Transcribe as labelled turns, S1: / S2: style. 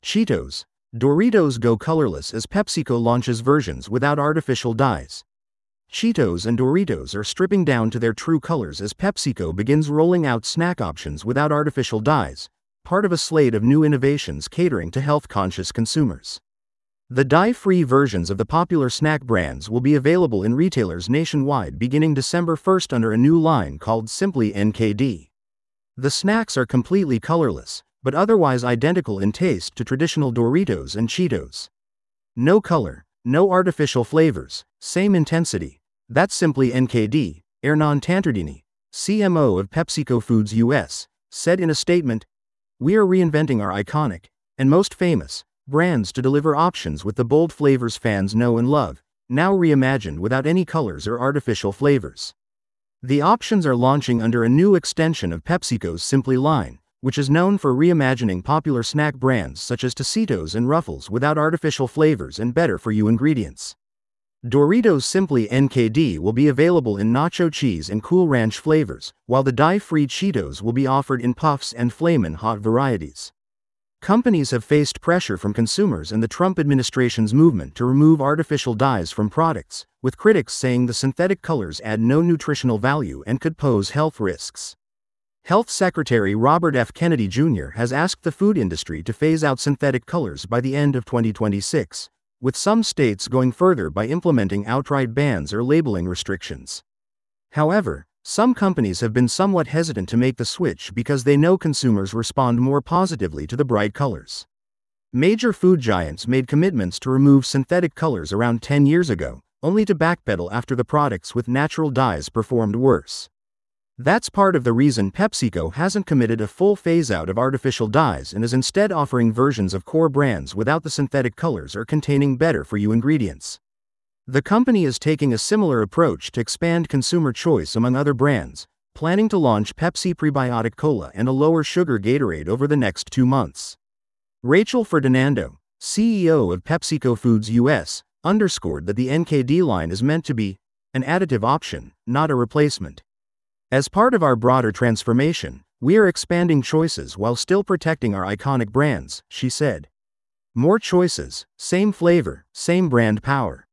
S1: Cheetos. Doritos go colorless as PepsiCo launches versions without artificial dyes. Cheetos and Doritos are stripping down to their true colors as PepsiCo begins rolling out snack options without artificial dyes, part of a slate of new innovations catering to health-conscious consumers. The dye-free versions of the popular snack brands will be available in retailers nationwide beginning December 1st under a new line called simply NKD. The snacks are completely colorless, but otherwise identical in taste to traditional Doritos and Cheetos. No color, no artificial flavors, same intensity. That's simply NKD, Hernan Tantardini, CMO of PepsiCo Foods US, said in a statement. We are reinventing our iconic, and most famous, brands to deliver options with the bold flavors fans know and love, now reimagined without any colors or artificial flavors. The options are launching under a new extension of PepsiCo's Simply line, which is known for reimagining popular snack brands such as Tostitos and Ruffles without artificial flavors and better-for-you ingredients. Doritos Simply NKD will be available in nacho cheese and Cool Ranch flavors, while the dye-free Cheetos will be offered in puffs and Flamin' Hot varieties. Companies have faced pressure from consumers and the Trump administration's movement to remove artificial dyes from products, with critics saying the synthetic colors add no nutritional value and could pose health risks. Health Secretary Robert F. Kennedy Jr. has asked the food industry to phase out synthetic colors by the end of 2026, with some states going further by implementing outright bans or labeling restrictions. However, some companies have been somewhat hesitant to make the switch because they know consumers respond more positively to the bright colors. Major food giants made commitments to remove synthetic colors around 10 years ago, only to backpedal after the products with natural dyes performed worse. That's part of the reason PepsiCo hasn't committed a full phase-out of artificial dyes and is instead offering versions of core brands without the synthetic colors or containing better-for-you ingredients. The company is taking a similar approach to expand consumer choice among other brands, planning to launch Pepsi Prebiotic Cola and a lower-sugar Gatorade over the next 2 months. Rachel Ferdinando, CEO of PepsiCo Foods US, underscored that the NKD line is meant to be an additive option, not a replacement. As part of our broader transformation, we are expanding choices while still protecting our iconic brands, she said. More choices, same flavor, same brand power.